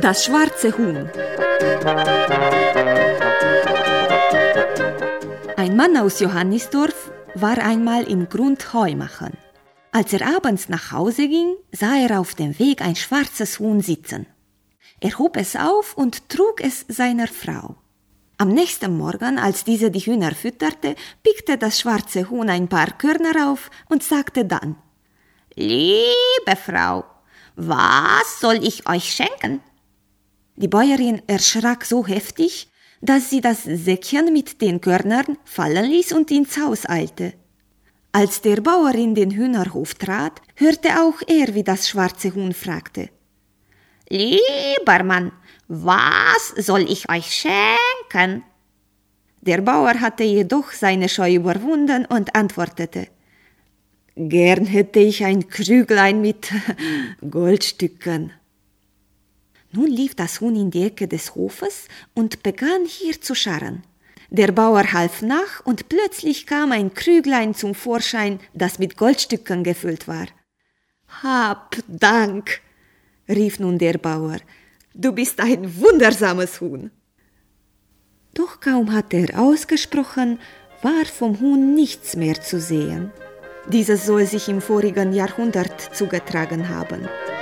Das schwarze Huhn. Ein Mann aus Johannisdorf war einmal im Grund Heu machen. Als er abends nach Hause ging, sah er auf dem Weg ein schwarzes Huhn sitzen. Er hob es auf und trug es seiner Frau. Am nächsten Morgen, als diese die Hühner fütterte, pickte das schwarze Huhn ein paar Körner auf und sagte dann: »Liebe Frau, was soll ich euch schenken?« Die Bäuerin erschrak so heftig, dass sie das Säckchen mit den Körnern fallen ließ und ins Haus eilte. Als der Bauer in den Hühnerhof trat, hörte auch er, wie das schwarze Huhn fragte: »Lieber Mann, was soll ich euch schenken?« Der Bauer hatte jedoch seine Scheu überwunden und antwortete: »Gern hätte ich ein Krüglein mit Goldstücken.« Nun lief das Huhn in die Ecke des Hofes und begann hier zu scharren. Der Bauer half nach und plötzlich kam ein Krüglein zum Vorschein, das mit Goldstücken gefüllt war. »Hab Dank«, rief nun der Bauer, »du bist ein wundersames Huhn.« Doch kaum hatte er ausgesprochen, war vom Huhn nichts mehr zu sehen. Dieses soll sich im vorigen Jahrhundert zugetragen haben.